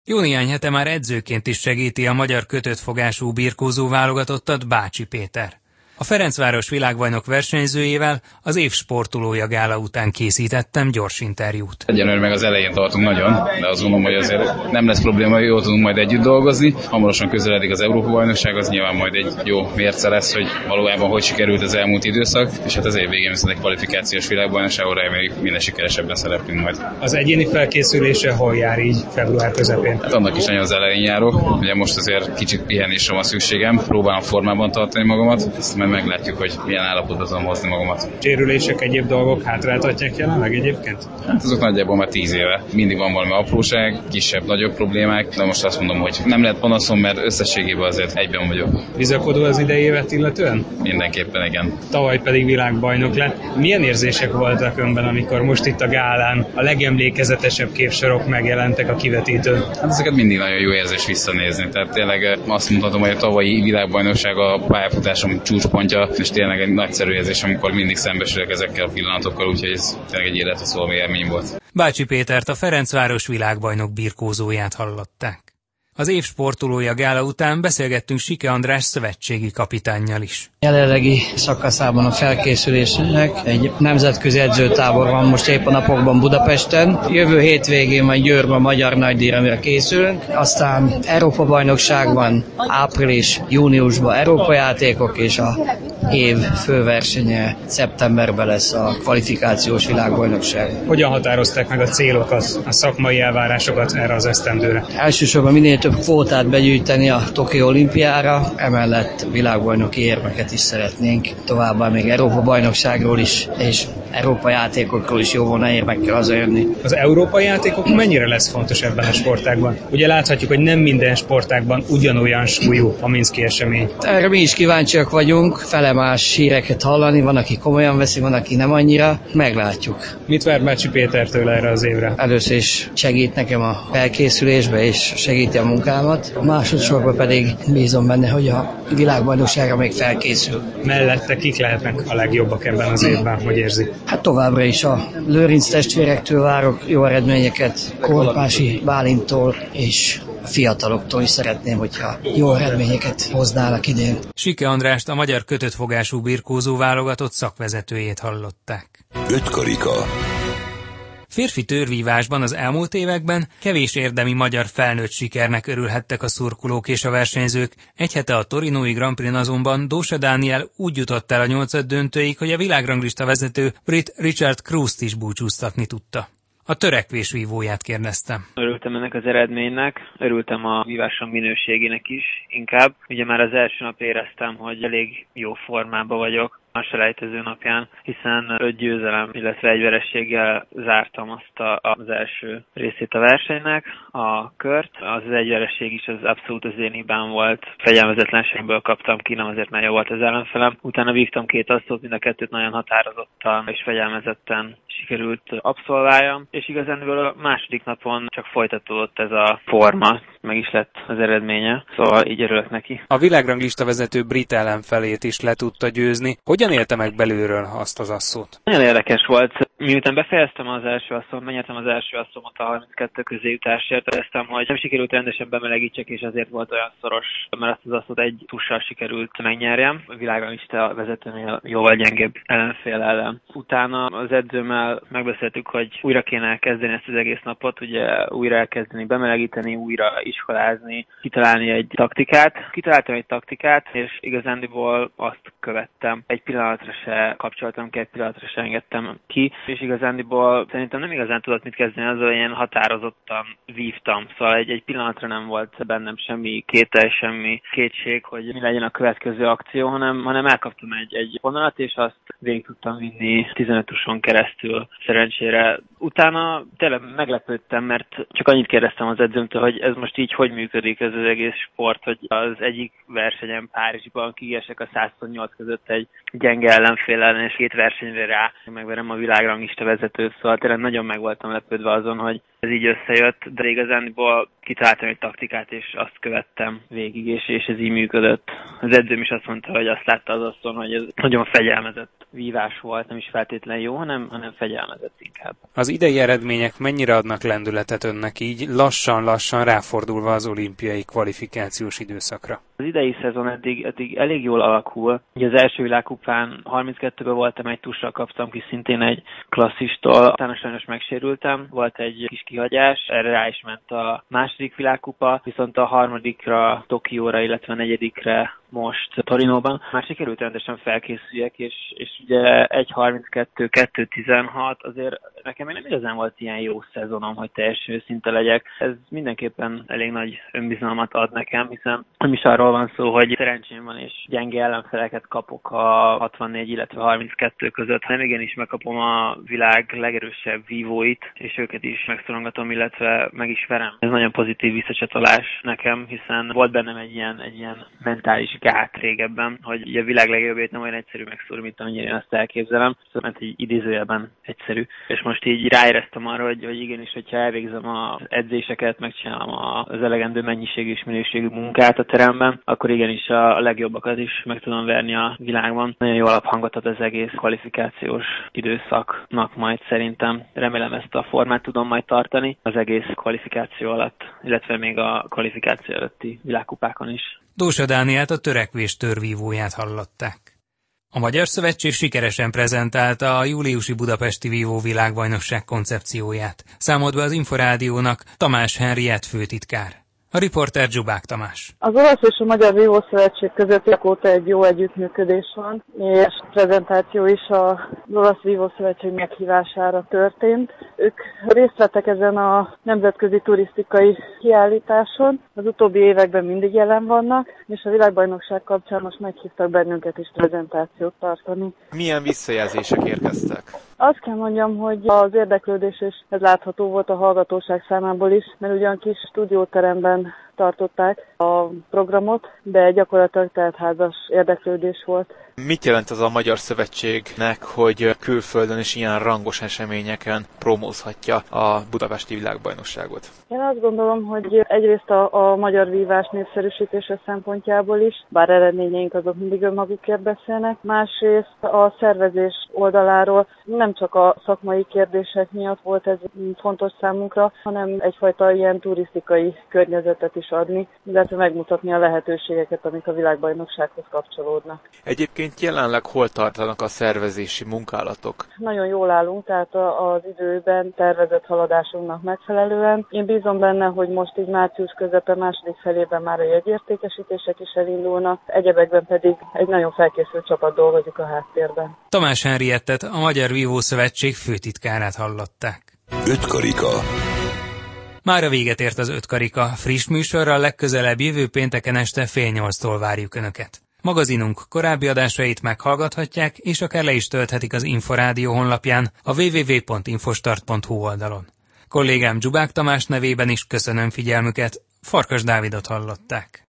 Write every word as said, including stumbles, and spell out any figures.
Jó néhány hete már edzőként is segíti a magyar kötött fogású birkózó válogatottat Bácsi Péter. A Ferencváros világbajnok versenyzőjével az év sportolója gála után készítettem gyors interjút. Egyenlőre meg az elején tartunk nagyon, de azt gondolom, hogy azért nem lesz probléma, hogy jól tudunk majd együtt dolgozni. Hamarosan közeledik az Európa-bajnokság, az nyilván majd egy jó mérce lesz, hogy valójában hogy sikerült az elmúlt időszak, és hát az év végén viszont egy kvalifikációs világbajnokságon reméljük minden sikeresebben szereplünk majd. Az egyéni felkészülése hol jár így február közepén? Hát annak is nagyon az elején járok, ugye most azért kicsit pihenésre van szükségem, próbálom formában tartani magamat, ezt majd meglátjuk, hogy milyen állapotba tudom hozni magamat. Sérülések, egyéb dolgok hátráltatják jelenleg egyébként? Hát azok nagyjából már tíz éve. Mindig van valami apróság, kisebb, nagyobb problémák, de most azt mondom, hogy nem lehet panaszom, mert összességében azért egyben vagyok. Bizakodó az idei évet illetően? Mindenképpen igen. Tavaly pedig világbajnok lett. Milyen érzések voltak önben, amikor most itt a gálán a legemlékezetesebb képsorok megjelentek a kivetítőn? Hát ezeket mindig nagyon jó érzés visszanézni. Tehát tényleg azt mondhatom, hogy a tavalyi világbajnokság a pályafutásom csúcspontja, és tényleg egy nagyszerű érzés, amikor mindig szembesülök ezekkel a pillanatokkal, úgyhogy ez tényleg egy életre szóló élmény volt. Bácsi Pétert, a Ferencváros világbajnok birkózóját hallották. Az év sportolója gála után beszélgettünk Sike András szövetségi kapitánnyal is. Jelenlegi szakaszában a felkészülésnek egy nemzetközi edzőtábor van most épp a napokban Budapesten. Jövő hétvégén majd Győrben a magyar nagydíjra, amire készülünk. Aztán Európa-bajnokság van április-júniusban Európa játékok, és a év főversenye szeptemberben lesz a kvalifikációs világbajnokság. Hogyan határozták meg a célokat, a szakmai elvárásokat erre az esztendőre? Elsősorban minél több kvótát begyűjteni a Tokió olimpiára, emellett világbajnoki érmeket is szeretnénk. Továbbá még Európa-bajnokságról is, és Európa játékokról is jó volna érmekkel hazajönni. Az európai játékok mennyire lesz fontos ebben a sportágban? Ugye láthatjuk, hogy nem minden sportágban ugyanolyan súlyú a minszki esemény. Erre mi is kíváncsiak vagyunk, felemás híreket hallani, van, aki komolyan veszi, van, aki nem annyira, meglátjuk. Mit vár Bácsi Pétertől erre az évre? Először is segít nekem a felkészülésbe, és segíti a munkámat. Másodszorban pedig bízom benne, hogy a világbajnokságra még felkészül. Mellette kik lehetnek a legjobbak ebben az évben, hogy érzi? Hát továbbra is a Lőrinc testvérektől várok jó eredményeket, Korpási Bálintól és a fiataloktól is szeretném, hogyha jó eredményeket hoznának idén. Sike Andrást, a magyar kötött fogású birkózó válogatott szakvezetőjét hallották. Öt karika. Férfi tőrvívásban az elmúlt években kevés érdemi magyar felnőtt sikernek örülhettek a szurkolók és a versenyzők. Egy hete a torinói Grand Prix azonban Dósa Dániel úgy jutott el a nyolcaddöntőig, hogy a világranglista vezető brit Richard Cruise-t is búcsúztatni tudta. A törekvés vívóját kérdeztem. Örültem ennek az eredménynek, örültem a vívásom minőségének is inkább. Ugye már az első nap éreztem, hogy elég jó formában vagyok a selejtező napján, hiszen öt győzelem, illetve egy vereséggel zártam azt a, az első részét a versenynek, a kört. Az egy vereség is az abszolút az én hibám volt. Fegyelmezetlenségből kaptam ki, nem azért, mert jó volt az ellenfelem. Utána vívtam két asszót, mind a kettőt nagyon határozottan és fegyelmezetten sikerült abszolváljam, és igazán a második napon csak folytatódott ez a forma, meg is lett az eredménye, szóval így örülök neki. A világranglista vezető brit ellenfelét is le tudta győzni. Hogyan élte meg belülről azt az asszót? Nagyon érdekes volt. Miután befejeztem az első asszót, megnyertem az első asszómat a harminckettő közéjutásért, éreztem, hogy nem sikerült rendesen bemelegítsek, és ezért volt olyan szoros, mert azt az asszót egy tussal sikerült megnyerjem. A világranglista vezetőnél jóval gyengébb ellenfél ellen. Utána az edzőmmel megbeszéltük, hogy újra kéne kezdeni ezt az egész napot, ugye újra elkezdeni bemelegíteni, újra iskolázni, kitalálni egy taktikát. Kitaláltam egy taktikát, és igazándiból azt követtem. Egy pillanatra se kapcsoltam ki, egy pillanatra se engedtem ki, és igazándiból szerintem nem igazán tudott mit kezdeni azzal, hogy én határozottan vívtam. Szóval egy, egy pillanatra nem volt bennem semmi kétel, semmi kétség, hogy mi legyen a következő akció, hanem, hanem elkaptam egy, egy vonalat, és azt végig tudtam vinni tizenöt uson keresztül szerencsére. Utána tényleg meglepődtem, mert csak annyit kérdeztem az edzőmtől, hogy ez most így hogy működik ez az egész sport, hogy az egyik versenyen Párizsban kiesek a száz huszonnyolc között egy gyenge ellenfél ellen, és két versenyre rá megverem a világranglista vezetőt, szóval tényleg nagyon meg voltam lepődve azon, hogy ez így összejött, de igazániból kitaláltam egy taktikát, és azt követtem végig, és, és ez így működött. Az edzőm is azt mondta, hogy azt látta az asztalon, hogy ez nagyon fegyelmezett vívás volt, nem is feltétlenül jó, hanem, hanem fegyelmezett inkább. Az idei eredmények mennyire adnak lendületet önnek így, lassan-lassan ráfordulva az olimpiai kvalifikációs időszakra? Az idei szezon eddig, eddig elég jól alakul. Ugye az első világkupán harminckettőben voltam, egy tussal kaptam ki szintén egy klasszistól, utána sajnos megsérültem, volt egy kis kihagyás, erre rá is ment a második világkupa, viszont a harmadikra Tokióra, illetve a negyedikre most Torinóban már sikerült rendesen felkészüljek, és, és ugye egy harminckettő kettő tizenhat azért nekem még nem igazán volt ilyen jó szezonom, hogy teljesen őszinte legyek. Ez mindenképpen elég nagy önbizalmat ad nekem, hiszen nem is arról van szó, hogy szerencsém van és gyenge ellenfeleket kapok a hatvannégy, illetve harminckettő között, hanem igenis megkapom a világ legerősebb vívóit, és őket is megszorongatom, illetve meg is verem. Ez nagyon pozitív visszacsatolás nekem, hiszen volt bennem egy ilyen, egy ilyen mentális gát régebben, hogy a világ legjobbjait nem olyan egyszerű megszórni, mint amennyire én azt elképzelem, szóval mert így idézőjelben egyszerű. És most így ráéreztem arra, hogy, hogy igenis, hogyha elvégzem az edzéseket, megcsinálom az elegendő mennyiségű és minőségű munkát a teremben, akkor igenis a legjobbakat is meg tudom verni a világban. Nagyon jó alaphangot ad az egész kvalifikációs időszaknak majd szerintem. Remélem ezt a formát tudom majd tartani az egész kvalifikáció alatt, illetve még a kvalifikáció előtti világkupákon is. Dósa Dánielt, a törekvés törvívóját hallották. A Magyar Szövetség sikeresen prezentálta a júliusi budapesti vívó világbajnokság koncepcióját. Számolt be az Inforádiónak Tamás Henriett főtitkár. A riporter Zsubák Tamás. Az Olasz és a Magyar Vívó Szövetség között óta egy jó együttműködés van, és a prezentáció is az Olasz Vívó Szövetség meghívására történt. Ők részt vettek ezen a nemzetközi turisztikai kiállításon, az utóbbi években mindig jelen vannak, és a világbajnokság kapcsán most meghívtak bennünket is prezentációt tartani. Milyen visszajelzések érkeztek? Azt kell mondjam, hogy az érdeklődés, és ez látható volt a hallgatóság számából is, mert ugyan kis stúdióteremben tartották a programot, de gyakorlatilag teltházas érdeklődés volt. Mit jelent az a Magyar Szövetségnek, hogy külföldön és ilyen rangos eseményeken promózhatja a budapesti világbajnokságot? Én azt gondolom, hogy egyrészt a, a magyar vívás népszerűsítése szempontjából is, bár eredményeink azok mindig önmagukért beszélnek, másrészt a szervezés oldaláról nem csak a szakmai kérdések miatt volt ez fontos számunkra, hanem egyfajta ilyen turisztikai környezetet is adni, illetve megmutatni a lehetőségeket, amik a világbajnoksághoz kapcsolódnak. Egyébként jelenleg hol tartanak a szervezési munkálatok? Nagyon jól állunk, tehát az időben tervezett haladásunknak megfelelően. Én bízom benne, hogy most így március közepe második felében már a jegyértékesítések is elindulnak, egyebekben pedig egy nagyon felkészült csapat dolgozik a háttérben. Tamás Henriettet, a Magyar Vívó Szövetség főtitkárát hallották. Öt karika. Mára véget ért az Öt karika. Friss műsorral legközelebb jövő pénteken este fél nyolctól várjuk Önöket. Magazinunk korábbi adásait meghallgathatják, és akár le is tölthetik az Inforádió honlapján, a double-u double-u double-u pont infostart pont hu oldalon. Kollégám Zsubák Tamás nevében is köszönöm figyelmüket, Farkas Dávidot hallották.